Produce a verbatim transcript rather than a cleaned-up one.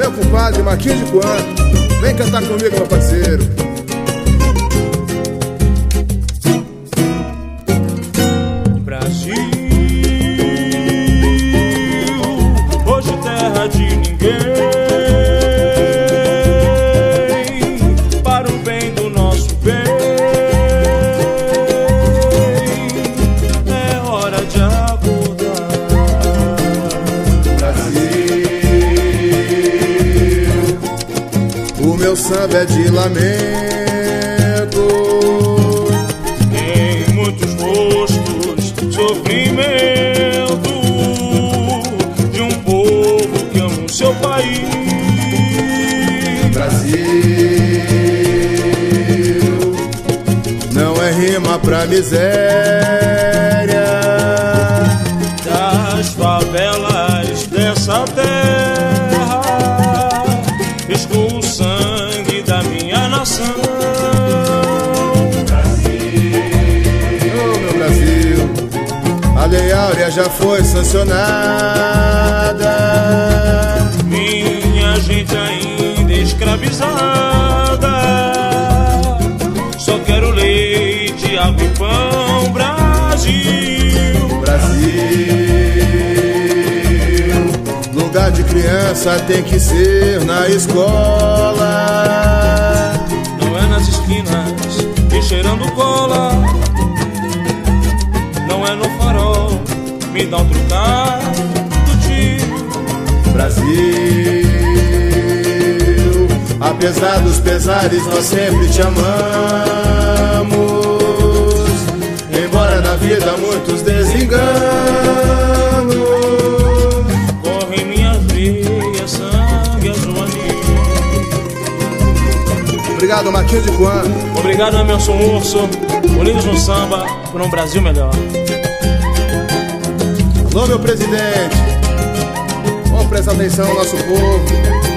meu compadre Marquinhos de Coan. Vem cantar comigo, meu parceiro. Brasil, hoje terra de ninguém, para o bem do nosso bem, é hora de acordar. Brasil, o meu samba é de lamento, em muitos rostos sofrimento de um povo que ama o seu país. Brasil, não é rima pra miséria Das favelas dessa terra escoa o sangue da minha nação. Oh, meu Brasil, a Lei Áurea já foi sancionada, Minha gente ainda escravizada, só quero leite, água e pão. Brasil, Brasil, lugar de criança tem que ser na escola, não é nas esquinas e cheirando cola, não é no farol, me dá um trocado tio. Brasil, apesar dos pesares nós sempre te amamos, embora na vida muitos desenganos. Corre em minhas veias sangue azul anil. Obrigado, Marquinhos de Coan. Obrigado, Emerson Urso, unidos no samba por um Brasil melhor. Alô, meu presidente, vamos prestar atenção ao nosso povo.